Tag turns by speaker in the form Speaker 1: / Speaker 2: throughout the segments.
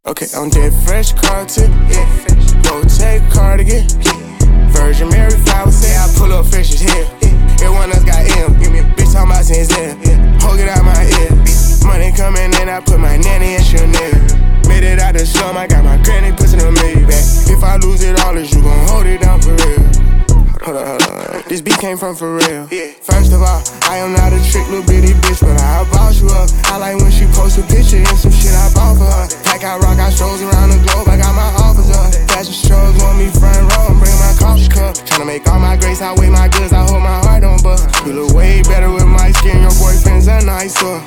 Speaker 1: Okay, on that fresh carton, go take cardigan. Virgin Mary flowers, say I pull up fishes here. Everyone else got M, bitch talking about since then. Hold it out my ear. Money coming in, I put my nanny in Chanel. Made it out the slum, I got my granny pushing a Maybach. If I lose it all, is you gon' hold it down for real? Hold up. This beat came from for real. First of all, I am not a trick little bitty bitch, but I'll boss you up. I like when she posts a picture and some shit I bought for her. Like I rock, I strolls around the globe, I got my offers up. Fashion shows want me front row and bring my coffee cup. Tryna make all my grace, I weigh my goods, I hold my heart on buck. You look way better with my skin, your boyfriend's a nicer.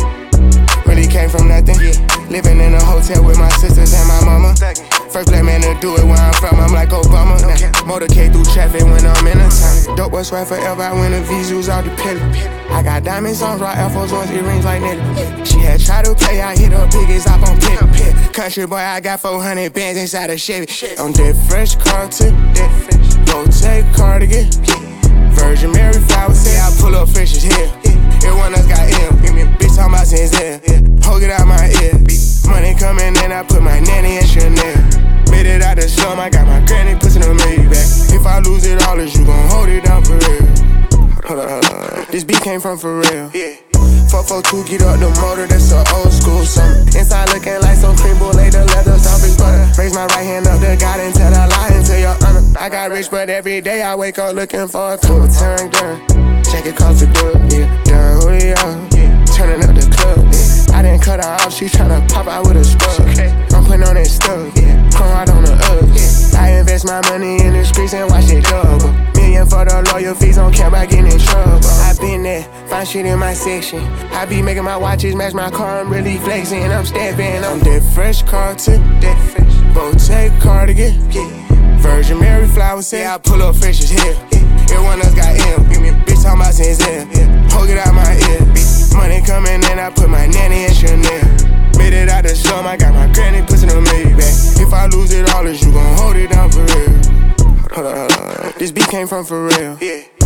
Speaker 1: Really came from nothing. Living in a hotel with my sisters and my mama. First black man to do it where I'm from, I'm like Obama. Motorcade through traffic when I'm in a town. Dope boy swear forever, I win the V's out the pillar. I got diamonds on, rock Air Force Ones, earrings like Nelly. She had tried to play, I hit her biggest up on pit. Country boy, I got 400 bands inside a Chevy. On that fresh carton, go take cardigan. Virgin Mary flowers, say I pull up fishes here. Everyone else got M, bitch talking about since then. Hold it out my ear. Money coming in, I put my nanny in Chanel. Made it out the slum, I got my granny pushing a Maybach. If I lose it all, is you gon' hold it down for real? Hold up. This beat came from for real. 442, get up the motor, that's an old school song. Inside looking like some cream brulee, the leather soft as butter. Raise my right hand up to God and tell a lie into your honor. I got rich, but every day I wake up looking for a cool turn done. Check it cost the good, done who they are, turning up the club, I didn't cut her off, she tryna pop out with a scrub. I'm putting on that stuff, chrome out on the I invest my money in the streets and watch it double. Million for the lawyer fees, don't care about getting in trouble. I been there, find shit in my section. I be making my watches match my car, I'm really flexing. I'm stepping on that fresh carton, go take cardigan. Virgin Mary flowers, say I pull up fishes here. Everyone else got M, bitch talking about since then. Hold it out my ear. Money coming in, I put my nanny in Chanel. Made it out the slum, I got my granny pushing a Maybach. If I lose it all, is you gon' hold it down for real? Hold up. This beat came from for real.